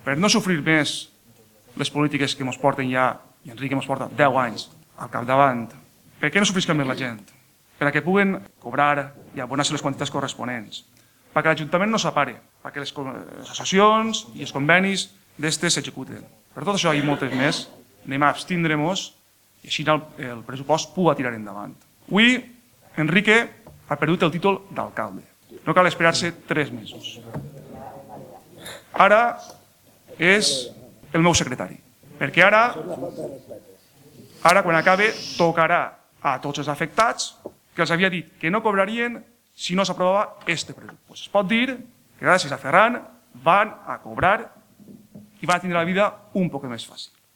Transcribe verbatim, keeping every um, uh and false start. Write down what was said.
per no sofrir més les polítiques que ens porten ja, i Enrique ens porta deu anys al capdavant, per què no sofrisca més la gent? Per a que puguen cobrar i abonar-se les quantitats corresponents, perquè l'Ajuntament no s'apare, perquè les associacions i els convenis d'estes s'executen. Per tot això i moltes més, anem a abstindre-nos i així el pressupost pugui tirar endavant. Avui, Enrique ha perdut el títol d'alcalde. No cal esperar-se tres mesos. Ara és el meu secretari, perquè ara, ara quan acabe, tocarà a tots els afectats que els havia dit que no cobrarien si no s'aprovava este pressupost. Es pot dir que gràcies a Ferran van a cobrar i van a tindre la vida un poc més fàcil.